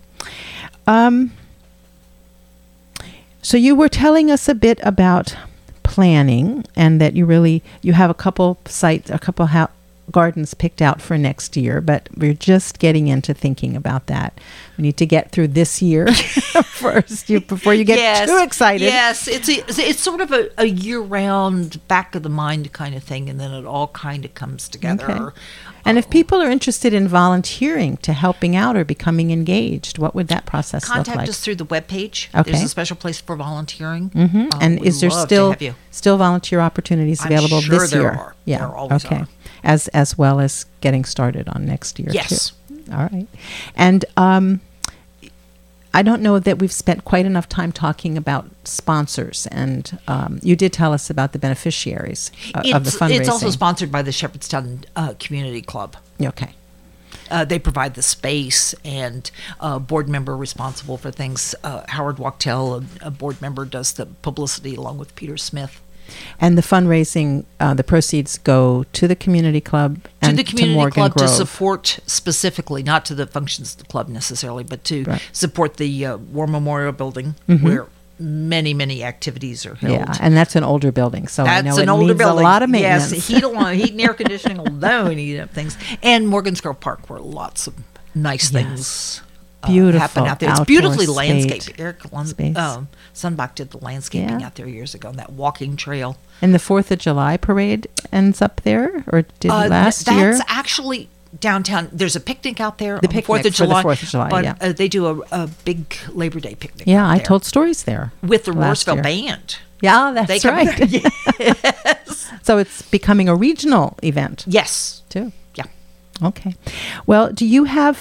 So you were telling us a bit about planning, and that you have a couple sites, gardens picked out for next year, but we're just getting into thinking about that. We need to get through this year first before you get too excited. Yes, it's sort of a year-round, back of the mind kind of thing, and then it all kind of comes together. Okay. And if people are interested in volunteering to helping out or becoming engaged, what would that process look like? Contact us through the webpage. Okay. There's a special place for volunteering. Mm-hmm. And is there still volunteer opportunities available this year? There are. Yeah. There always are. As well as getting started on next year. Yes. Too. All right. And I don't know that we've spent quite enough time talking about sponsors, and you did tell us about the beneficiaries of the fundraising. It's also sponsored by the Shepherdstown Community Club. Okay. They provide the space, and a board member responsible for things. Howard Wachtel, a board member, does the publicity along with Peter Smith. And the fundraising, the proceeds go to the community club and to Morgan Club Grove. To support specifically, not to the functions of the club necessarily, but to support the War Memorial Building, where many activities are held. Yeah, and that's an older building, so I know it needs a lot of maintenance. Yes, heat and air conditioning alone, things. And Morgan's Grove Park, where lots of nice things happen out there. It's beautifully landscaped. Eric Sunbach did the landscaping out there years ago, and that walking trail. And the 4th of July parade ends up there, or did last year? That's actually downtown. There's a picnic out there on the 4th of July. For the 4th of July, but they do a big Labor Day picnic. Yeah, out I there told stories there. With the Roarsville Band. Yeah, that's right. Yes. So it's becoming a regional event. Yes. Too. Yeah. Okay. Well, do you have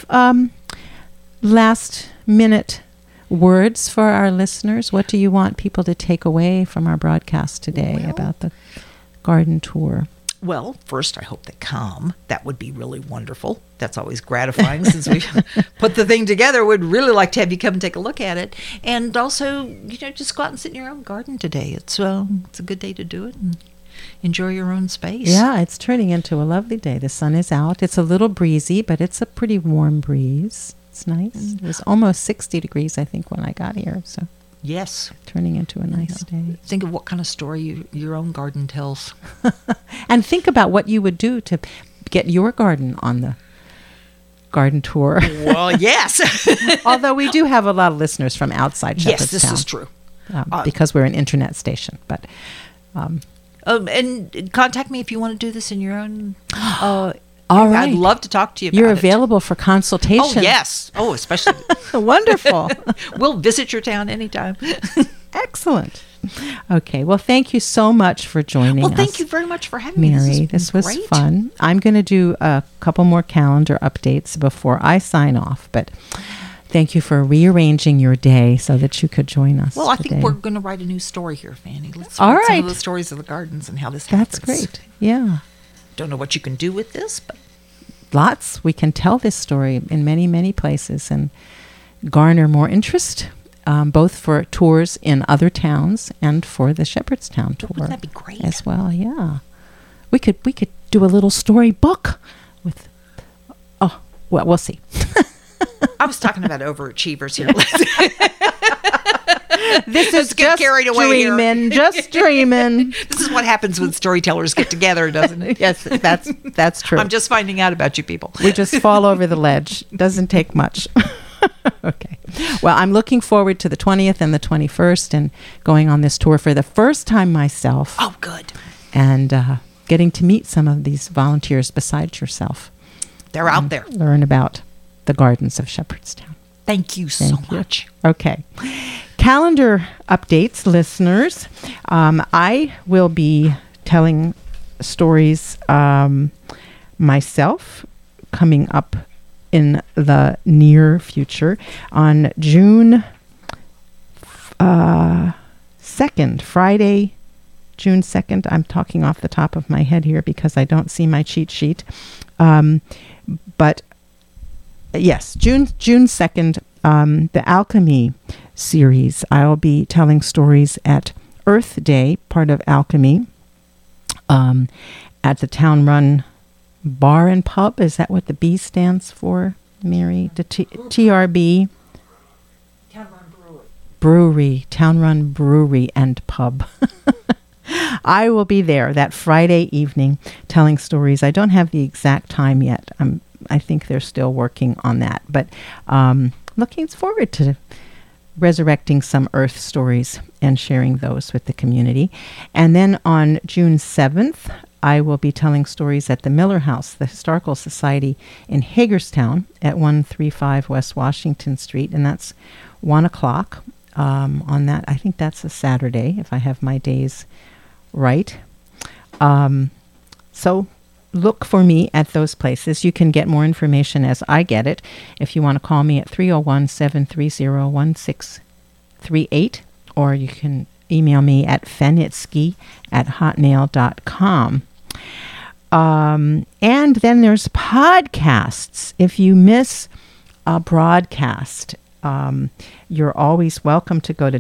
last minute words for our listeners? What do you want people to take away from our broadcast today about the garden tour? Well, first, I hope they come. That would be really wonderful. That's always gratifying since we put the thing together. We'd really like to have you come and take a look at it. And also, just go out and sit in your own garden today. It's a good day to do it and enjoy your own space. Yeah, it's turning into a lovely day. The sun is out. It's a little breezy, but it's a pretty warm breeze. It's nice. It was almost 60 degrees, I think, when I got here. So Yes. turning into a nice day. Think of what kind of story your own garden tells. And think about what you would do to get your garden on the garden tour. Well, yes. Although we do have a lot of listeners from outside Shepherdstown. Yes, this is true. Because we're an internet station. But and contact me if you want to do this in your own. all right. I'd love to talk to you about You're it. available for consultation. Oh, yes. Oh, especially. Wonderful. We'll visit your town anytime. Excellent. Okay. Well, thank you so much for joining us. Well, thank you very much for having me. Mary. This was great. fun. I'm going to do a couple more calendar updates before I sign off, but thank you for rearranging your day so that you could join us Well, I today. think we're going to write a new story here, Fanny. Let's All write some right. of the stories of the gardens and how this That's happens. great. Yeah. Don't know what you can do with this, but Lots. We can tell this story in many, many places and garner more interest, both for tours in other towns and for the Shepherdstown tour. wouldn't that be great? As well, yeah. We could do a little story book with, well, we'll see. I was talking about overachievers here. This Let's is get just carried away here. dreaming, just dreaming. This is what happens when storytellers get together, doesn't it? Yes, that's true. I'm just finding out about you people. We just fall over the ledge. Doesn't take much. Okay. Well, I'm looking forward to the 20th and the 21st and going on this tour for the first time myself. Oh, good. And getting to meet some of these volunteers besides yourself. They're out there. Learn about the gardens of Shepherdstown. Thank you so Thank you. much. Okay. Calendar updates, listeners. I will be telling stories myself coming up in the near future on June 2nd, Friday, June 2nd. I'm talking off the top of my head here because I don't see my cheat sheet. But yes, June 2nd, the Alchemy series. I'll be telling stories at Earth Day, part of Alchemy, at the town-run bar and pub. Is that what the B stands for, Mary? The TRB? Brewery, town-run brewery and pub. I will be there that Friday evening telling stories. I don't have the exact time yet. I think they're still working on that. But looking forward to resurrecting some Earth stories and sharing those with the community. And then on June 7th, I will be telling stories at the Miller House, the Historical Society in Hagerstown at 135 West Washington Street. And that's 1 o'clock on that. I think that's a Saturday, if I have my days right. So look for me at those places. You can get more information as I get it if you want to call me at 301-730-1638, or you can email me at fenitsky@hotmail.com. And then there's podcasts. If you miss a broadcast, you're always welcome to go to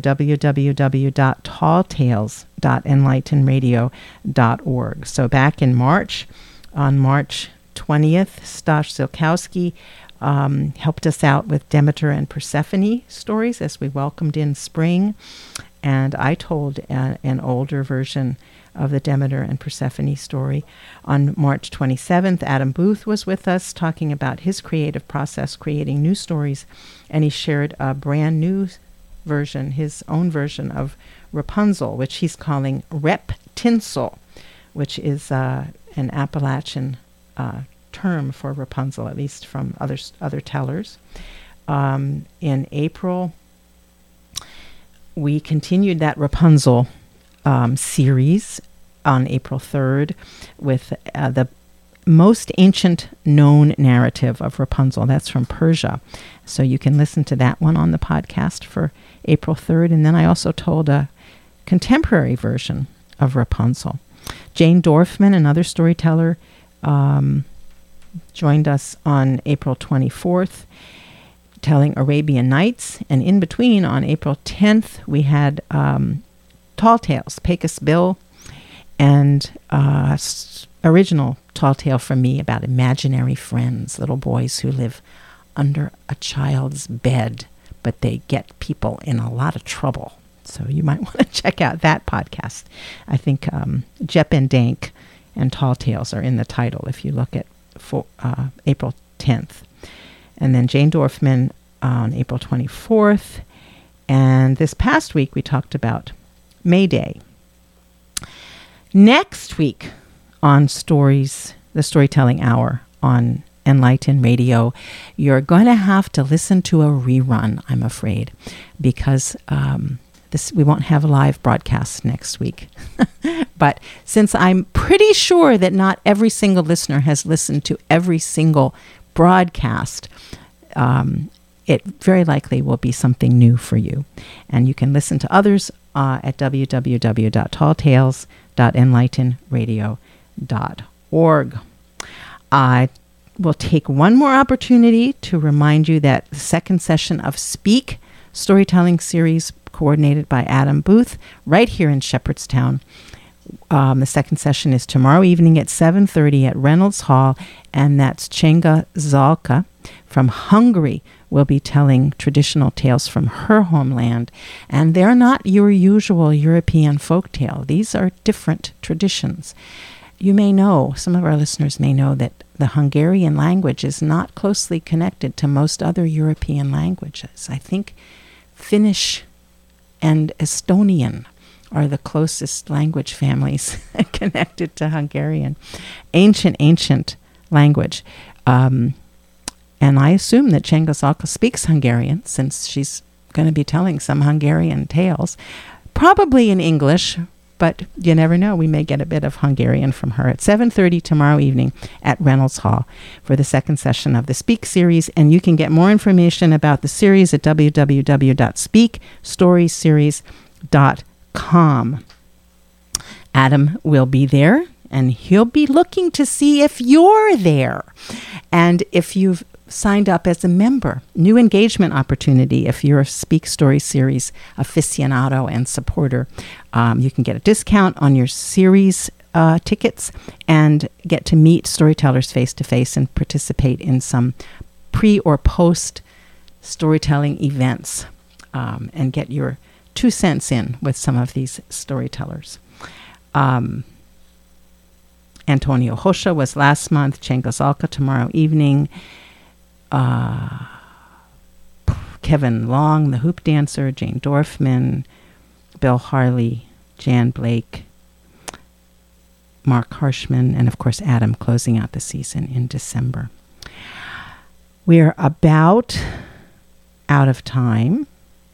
www.talltales.enlightenradio.org. So back in March, on March 20th, Stash Zilkowski helped us out with Demeter and Persephone stories as we welcomed in spring. And I told an older version of the Demeter and Persephone story. On March 27th, Adam Booth was with us talking about his creative process, creating new stories, and he shared a brand new version, his own version of Rapunzel, which he's calling Rep-Tinsel, which is an Appalachian term for Rapunzel, at least from other tellers. In April, we continued that Rapunzel series on April 3rd with the most ancient known narrative of Rapunzel. That's from Persia. So you can listen to that one on the podcast for April 3rd. And then I also told a contemporary version of Rapunzel. Jane Dorfman, another storyteller, joined us on April 24th, telling Arabian Nights. And in between, on April 10th, we had Tall Tales, Pecos Bill, and original tall tale from me about imaginary friends, little boys who live under a child's bed, but they get people in a lot of trouble. So you might want to check out that podcast. I think Jep and Dank and Tall Tales are in the title if you look at April 10th. And then Jane Dorfman on April 24th. And this past week we talked about May Day. Next week on Stories, the Storytelling Hour on Enlighten Radio, you're going to have to listen to a rerun, I'm afraid, because we won't have a live broadcast next week. But since I'm pretty sure that not every single listener has listened to every single broadcast, it very likely will be something new for you. And you can listen to others at www.talltales.enlightenradio.org. I will take one more opportunity to remind you that the second session of Speak Storytelling Series, coordinated by Adam Booth, right here in Shepherdstown. The second session is tomorrow evening at 7:30 at Reynolds Hall, and that's Cenga Zalka from Hungary will be telling traditional tales from her homeland. And they're not your usual European folktale. These are different traditions. You may know, some of our listeners may know, that the Hungarian language is not closely connected to most other European languages. I think Finnish and Estonian are the closest language families connected to Hungarian. Ancient language. And I assume that Cenga Zalka speaks Hungarian, since she's going to be telling some Hungarian tales. Probably in English, but you never know. We may get a bit of Hungarian from her at 7:30 tomorrow evening at Reynolds Hall for the second session of the Speak series. And you can get more information about the series at www.speakstorieseries.com. Adam will be there, and he'll be looking to see if you're there. And if you've signed up as a member, new engagement opportunity. If you're a Speak Story Series aficionado and supporter, you can get a discount on your series tickets and get to meet storytellers face-to-face and participate in some pre- or post-storytelling events and get your 2 cents in with some of these storytellers. Antonio Hosha was last month, Cenga Zalka tomorrow evening, Kevin Long, the hoop dancer, Jane Dorfman, Bill Harley, Jan Blake, Mark Harshman, and of course Adam closing out the season in December. We're about out of time.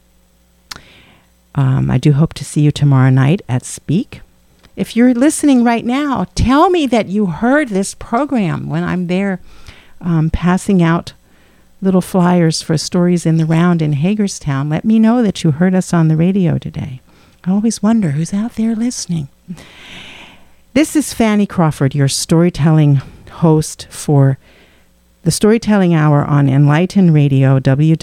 I do hope to see you tomorrow night at Speak. If you're listening right now, tell me that you heard this program when I'm there passing out little flyers for Stories in the Round in Hagerstown. Let me know that you heard us on the radio today. I always wonder who's out there listening. This is Fanny Crawford, your storytelling host for the Storytelling Hour on Enlighten Radio,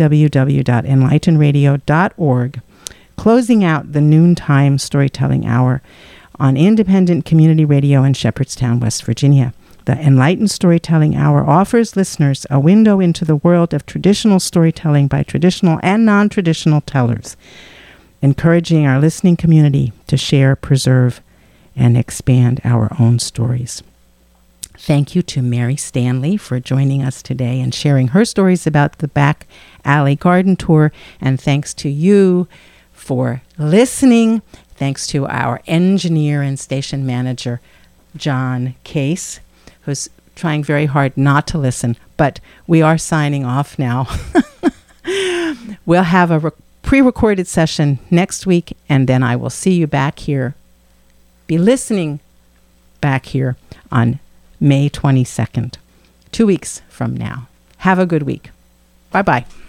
www.enlightenradio.org, closing out the noontime Storytelling Hour on Independent Community Radio in Shepherdstown, West Virginia. The Enlightened Storytelling Hour offers listeners a window into the world of traditional storytelling by traditional and non-traditional tellers, encouraging our listening community to share, preserve, and expand our own stories. Thank you to Mary Stanley for joining us today and sharing her stories about the Back Alley Garden Tour. And thanks to you for listening. Thanks to our engineer and station manager, John Case, who's trying very hard not to listen, but we are signing off now. We'll have a pre-recorded session next week, and then I will see you back here, be listening back here on May 22nd, 2 weeks from now. Have a good week. Bye-bye.